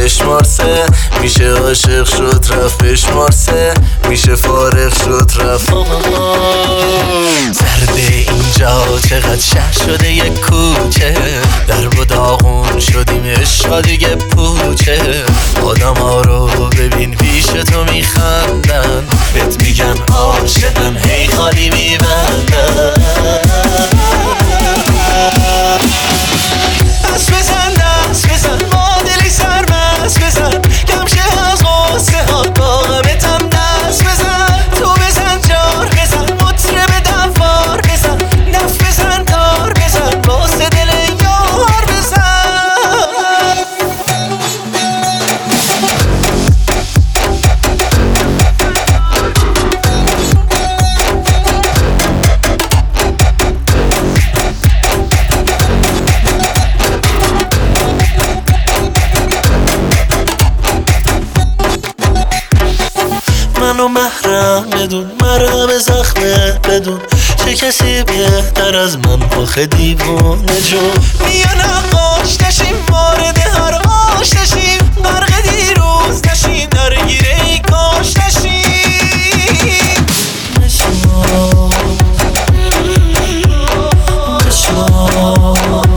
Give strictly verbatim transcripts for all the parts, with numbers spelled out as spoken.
بشمار سه، میشه عاشق شد رفت بشمار سه، میشه فارغ شد رفت. زرده اینجا چقدر شهر شده یک کوچه، در و داغون شدیم عشقا دیگه پوچه. آدم ها رو ببین پیش تو میخندن، بهت میگن عاشقن هی خالی میبندن. دست بزن دست بزن با دلی سرمست بزن، کمشه از غصه ها با غمتم دست بزن. تو بزن جار بزن مطرب دوار بزن، نف بزن دار بزن واسه دل یار بزن. منو محرم بدون، مرهم زخمه بدون، چه کسی بهتر از من آخه دیوونه جون. بیا نقاش نشیم وارد هر آش نشیم، غرق دیروز نشیم درگیره ای کاش نشیم. بشمار بشمار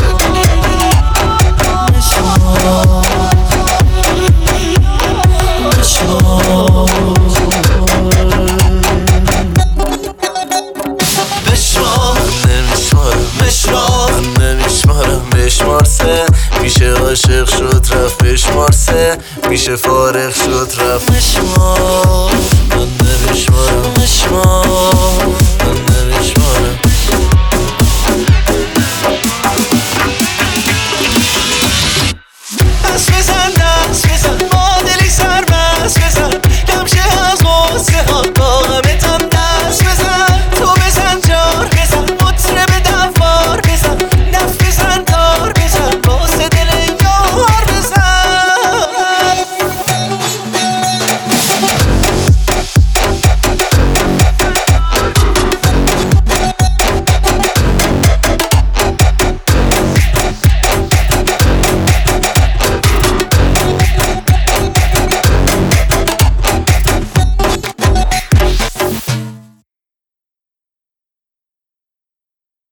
بشمار سه، میشه عاشق شد رفت بشمار سه، میشه فارغ شد رفت. بشمار من نمیشمارم بشمار.